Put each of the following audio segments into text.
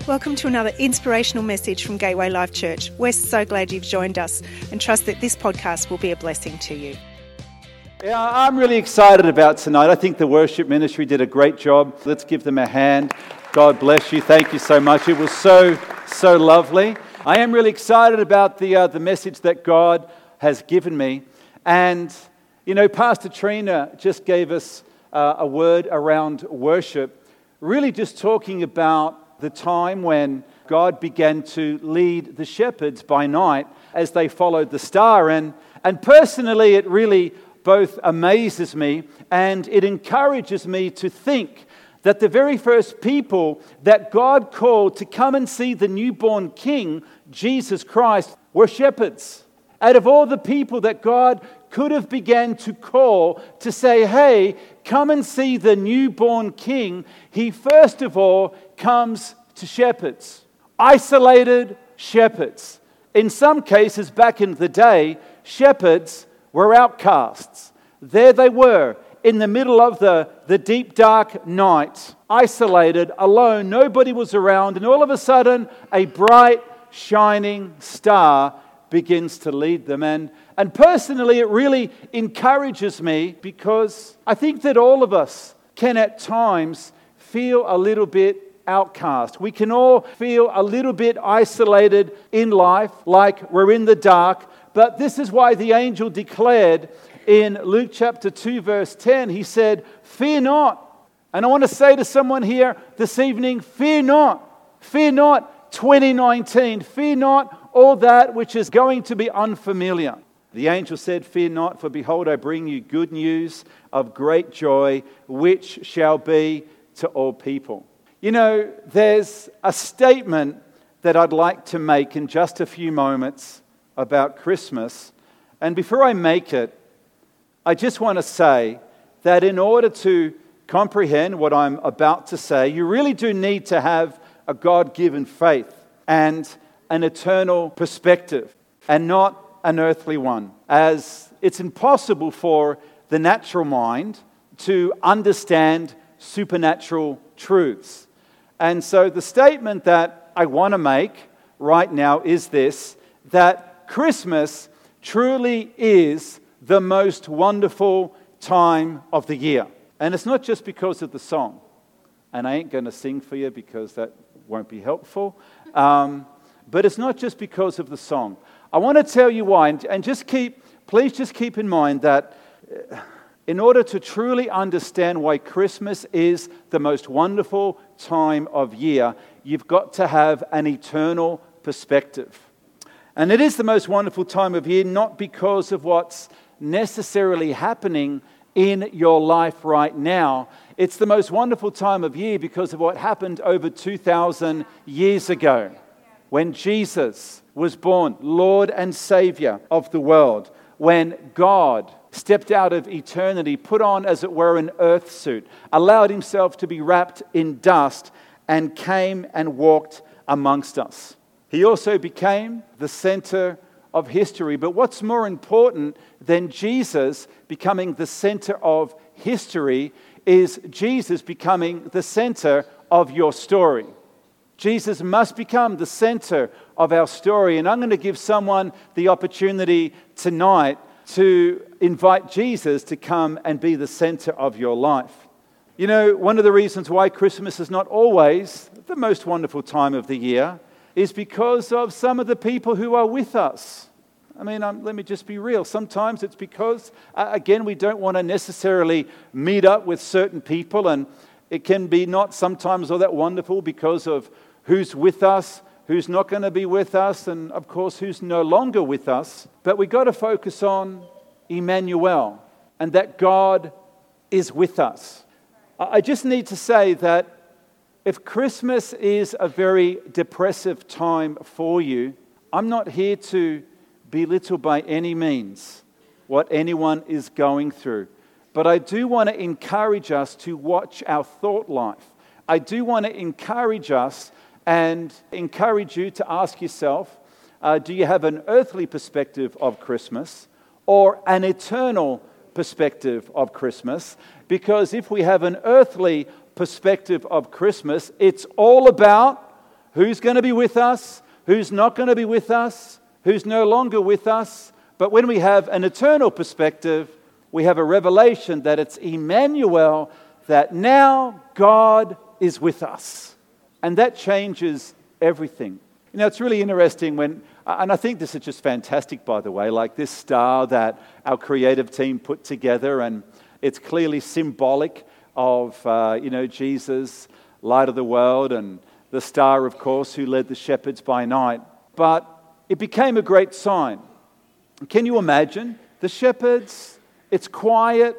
Welcome to another inspirational message from Gateway Life Church. We're so glad you've joined us and trust that this podcast will be a blessing to you. Yeah, I'm really excited about tonight. I think the worship ministry did a great job. Let's give them a hand. God bless you. Thank you so much. It was so lovely. I am really excited about the message that God has given me. And, you know, Pastor Trina just gave us a word around worship, really just talking about the time when God began to lead the shepherds by night as they followed the star. And personally, it really both amazes me and it encourages me to think that the very first people that God called to come and see the newborn King, Jesus Christ, were shepherds. Out of all the people that God could have began to call to say, hey, come and see the newborn King, he first of all comes to shepherds, isolated shepherds. In some cases, back in the day, shepherds were outcasts. There they were, in the middle of the deep, dark night, isolated, alone, nobody was around, and all of a sudden, a bright, shining star begins to lead them. And personally, it really encourages me because I think that all of us can at times feel a little bit outcast. We can all feel a little bit isolated in life, like we're in the dark. But this is why the angel declared in Luke chapter 2, verse 10, he said, fear not. And I want to say to someone here this evening, fear not. Fear not 2019. Fear not all that which is going to be unfamiliar. The angel said, fear not, for behold, I bring you good news of great joy, which shall be to all people. You know, there's a statement that I'd like to make in just a few moments about Christmas. And before I make it, I just want to say that in order to comprehend what I'm about to say, you really do need to have a God-given faith and an eternal perspective and not an earthly one, as it's impossible for the natural mind to understand supernatural truths. And so the statement that I want to make right now is this, that Christmas truly is the most wonderful time of the year. And it's not just because of the song. And I ain't going to sing for you because that won't be helpful. But it's not just because of the song. I want to tell you why. And please just keep in mind that in order to truly understand why Christmas is the most wonderful time of year, you've got to have an eternal perspective. And it is the most wonderful time of year, not because of what's necessarily happening in your life right now. It's the most wonderful time of year because of what happened over 2,000 years ago when Jesus was born, Lord and Savior of the world, when God stepped out of eternity, put on, as it were, an earth suit, allowed himself to be wrapped in dust, and came and walked amongst us. He also became the center of history. But what's more important than Jesus becoming the center of history is Jesus becoming the center of your story. Jesus must become the center of our story. And I'm going to give someone the opportunity tonight to invite Jesus to come and be the center of your life. You know, one of the reasons why Christmas is not always the most wonderful time of the year is because of some of the people who are with us. I mean, let me just be real. Sometimes it's because, again, we don't want to necessarily meet up with certain people, and it can be not sometimes all that wonderful because of who's with us, who's not going to be with us, and of course, who's no longer with us. But we've got to focus on Emmanuel and that God is with us. I just need to say that if Christmas is a very depressive time for you, I'm not here to belittle by any means what anyone is going through. But I do want to encourage us to watch our thought life. I do want to encourage us and encourage you to ask yourself, do you have an earthly perspective of Christmas or an eternal perspective of Christmas? Because if we have an earthly perspective of Christmas, it's all about who's going to be with us, who's not going to be with us, who's no longer with us. But when we have an eternal perspective, we have a revelation that it's Emmanuel, that now God is with us. And that changes everything. You know, it's really interesting when, and I think this is just fantastic, by the way, like this star that our creative team put together, and it's clearly symbolic of, Jesus, light of the world, and the star, of course, who led the shepherds by night. But it became a great sign. Can you imagine? The shepherds, it's quiet,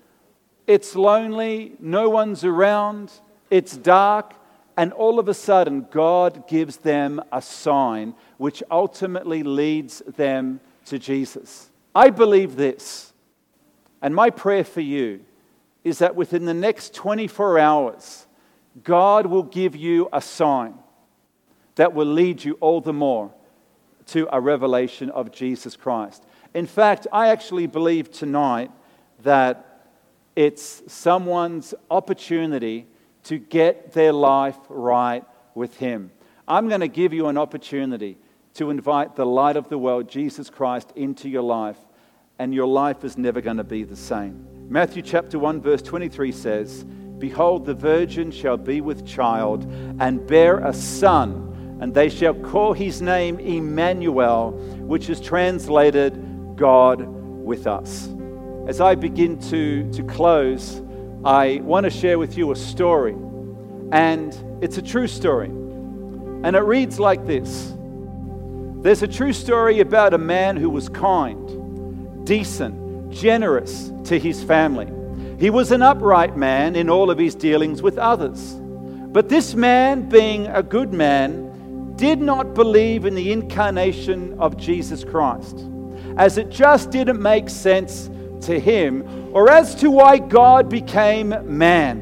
it's lonely, no one's around, it's dark, and all of a sudden God gives them a sign which ultimately leads them to Jesus. I believe this, and my prayer for you is that within the next 24 hours, God will give you a sign that will lead you all the more to a revelation of Jesus Christ. In fact, I actually believe tonight that it's someone's opportunity to get their life right with Him. I'm going to give you an opportunity to invite the light of the world, Jesus Christ, into your life, and your life is never going to be the same. Matthew chapter 1 verse 23 says, "Behold, the virgin shall be with child and bear a son, and they shall call his name Emmanuel," which is translated God with us. As I begin to close, I want to share with you a story, and it's a true story, and it reads like this. There's a true story about a man who was kind, decent, generous to his family. He was an upright man in all of his dealings with others. But this man, being a good man, did not believe in the incarnation of Jesus Christ, as it just didn't make sense to him, or as to why God became man.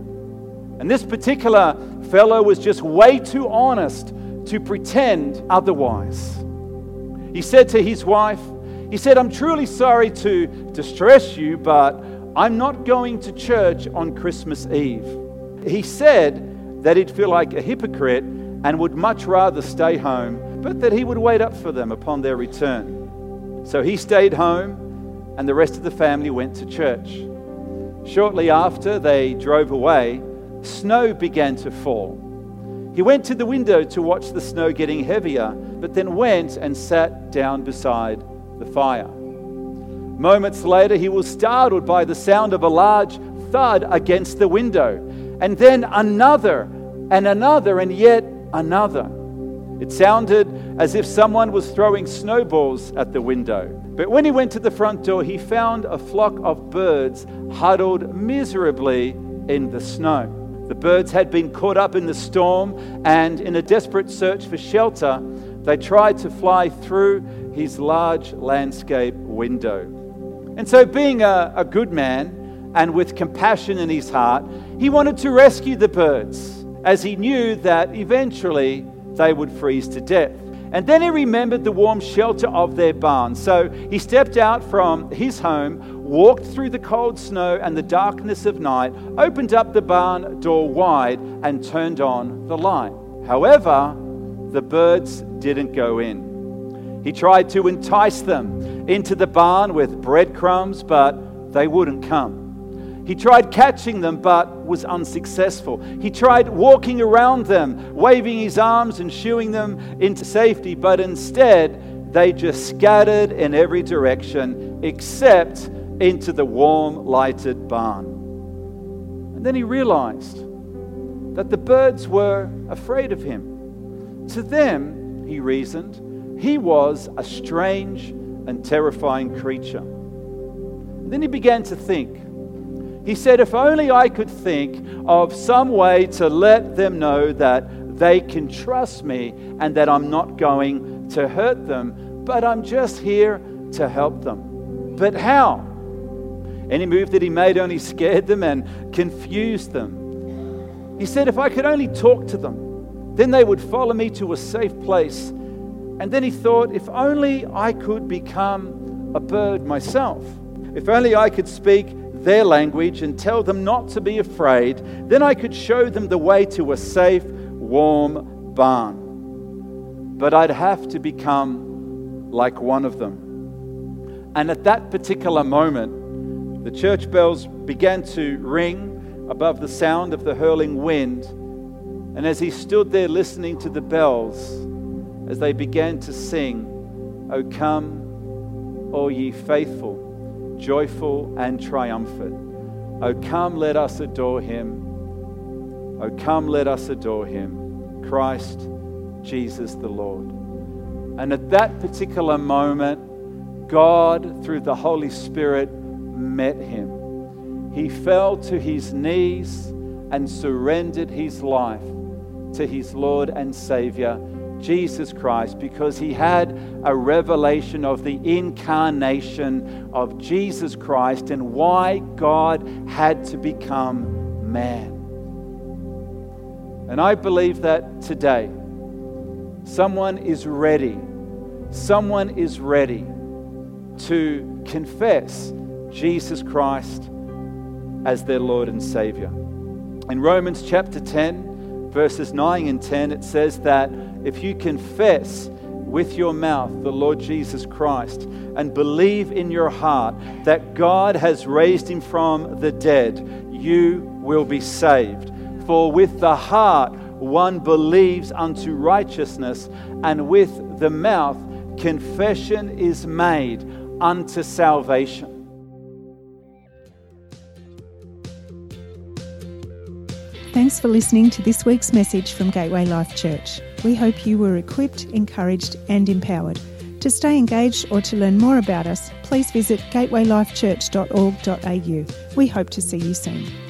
And this particular fellow was just way too honest to pretend otherwise. He said to his wife, he said, "I'm truly sorry to distress you, but I'm not going to church on Christmas Eve." He said that he'd feel like a hypocrite and would much rather stay home, but that he would wait up for them upon their return. So he stayed home, and the rest of the family went to church. Shortly after they drove away, snow began to fall. He went to the window to watch the snow getting heavier, but then went and sat down beside the fire. Moments later, he was startled by the sound of a large thud against the window, and then another, and yet another. It sounded as if someone was throwing snowballs at the window. But when he went to the front door, he found a flock of birds huddled miserably in the snow. The birds had been caught up in the storm, and in a desperate search for shelter, they tried to fly through his large landscape window. And so, being a good man and with compassion in his heart, he wanted to rescue the birds, as he knew that eventually they would freeze to death. And then he remembered the warm shelter of their barn. So he stepped out from his home, walked through the cold snow and the darkness of night, opened up the barn door wide, and turned on the light. However, the birds didn't go in. He tried to entice them into the barn with breadcrumbs, but they wouldn't come. He tried catching them, but was unsuccessful. He tried walking around them, waving his arms and shooing them into safety, but instead they just scattered in every direction except into the warm, lighted barn. And then he realized that the birds were afraid of him. To them, he reasoned, he was a strange and terrifying creature. And then he began to think. He said, if only I could think of some way to let them know that they can trust me and that I'm not going to hurt them, but I'm just here to help them. But how? Any move that he made only scared them and confused them. He said, if I could only talk to them, then they would follow me to a safe place. And then he thought, if only I could become a bird myself. If only I could speak their language and tell them not to be afraid, then I could show them the way to a safe, warm barn, but I'd have to become like one of them. And at that particular moment, the church bells began to ring above the sound of the hurling wind. And as he stood there listening to the bells, as they began to sing, "O come, all ye faithful, joyful and triumphant. O come, let us adore him. O come, let us adore him, Christ Jesus the Lord." And at that particular moment, God, through the Holy Spirit, met him. He fell to his knees and surrendered his life to his Lord and Savior, Jesus Christ, because he had a revelation of the incarnation of Jesus Christ and why God had to become man. And I believe that today, someone is ready to confess Jesus Christ as their Lord and Savior. In Romans chapter 10, verses 9 and 10, it says that if you confess with your mouth the Lord Jesus Christ and believe in your heart that God has raised him from the dead, you will be saved. For with the heart one believes unto righteousness, and with the mouth confession is made unto salvation. Thanks for listening to this week's message from Gateway Life Church. We hope you were equipped, encouraged and empowered. To stay engaged or to learn more about us, please visit gatewaylifechurch.org.au. We hope to see you soon.